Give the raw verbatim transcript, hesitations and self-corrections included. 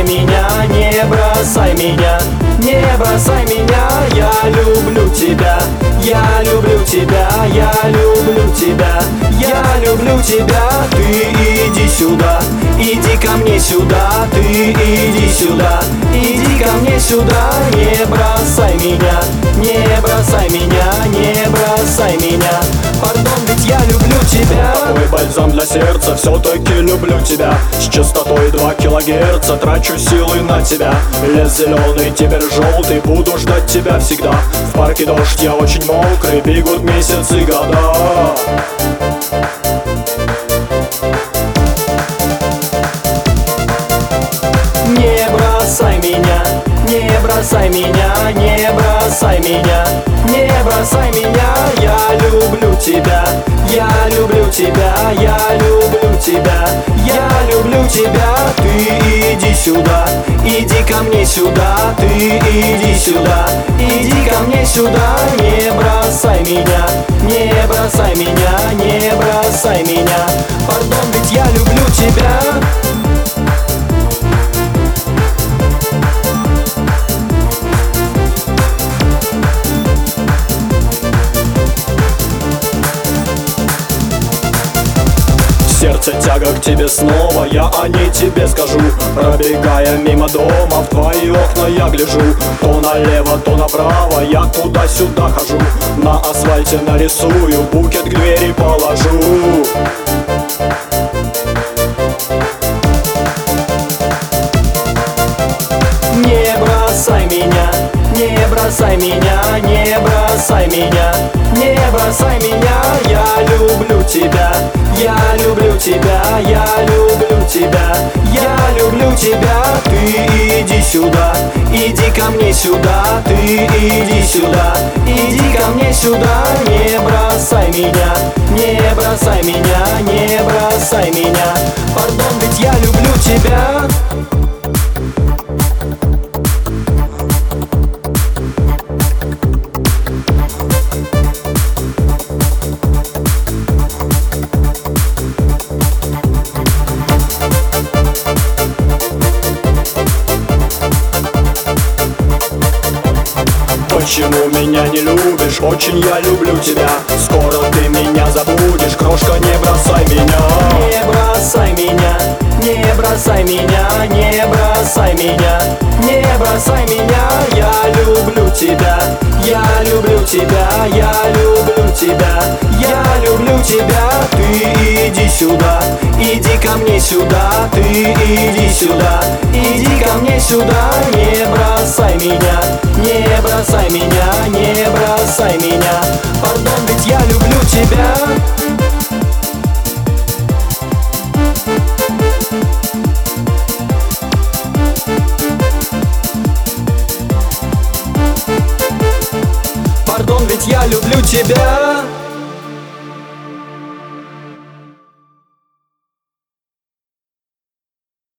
бросай меня, не бросай меня, не бросай меня. Я люблю тебя, я люблю тебя, я люблю тебя, я люблю тебя. Ты иди сюда, иди ко мне сюда, ты иди сюда, иди ко мне сюда. Не бросай меня, не бросай меня, не бросай меня. Пардон, ведь я люблю тебя. Такой бальзам для сердца, все-таки люблю тебя. С частотой два килогерца трачу силы на тебя. Лес зеленый, теперь желтый, буду ждать тебя всегда. В парке дождь, я очень мокрый, бегут месяцы, года. Не бросай меня, не бросай меня, не бросай меня, не бросай меня. Я люблю тебя, я люблю тебя, я люблю тебя, я люблю тебя. Ты иди сюда, иди ко мне сюда, ты иди сюда, иди ко мне сюда. Не бросай меня, не бросай меня, не бросай меня. Пардон, ведь я люблю тебя. Сердце тяга к тебе снова, я о ней тебе скажу. Пробегая мимо дома, в твои окна я гляжу. То налево, то направо, я туда-сюда хожу. На асфальте нарисую, букет к двери положу. Не бросай меня, не бросай меня, не бросай меня, не бросай меня. Я люблю тебя, я люблю тебя, я люблю тебя, я люблю тебя. Ты иди сюда, иди ко мне сюда, ты иди сюда, иди ко мне сюда. Не бросай меня, не бросай меня, не бросай меня. Пардон, ведь я люблю тебя. Почему меня не любишь? Очень я люблю тебя. Скоро ты меня забудешь, крошка, не бросай меня. Не бросай меня, не бросай меня, не бросай меня, не бросай меня. Я люблю тебя, я люблю тебя, я люблю тебя, я люблю тебя. Ты иди сюда, иди ко мне сюда, ты иди сюда, иди ко мне сюда. Не бросай меня, не бросай меня, не бросай меня. Пардон, ведь я люблю тебя. Пардон, ведь я люблю тебя.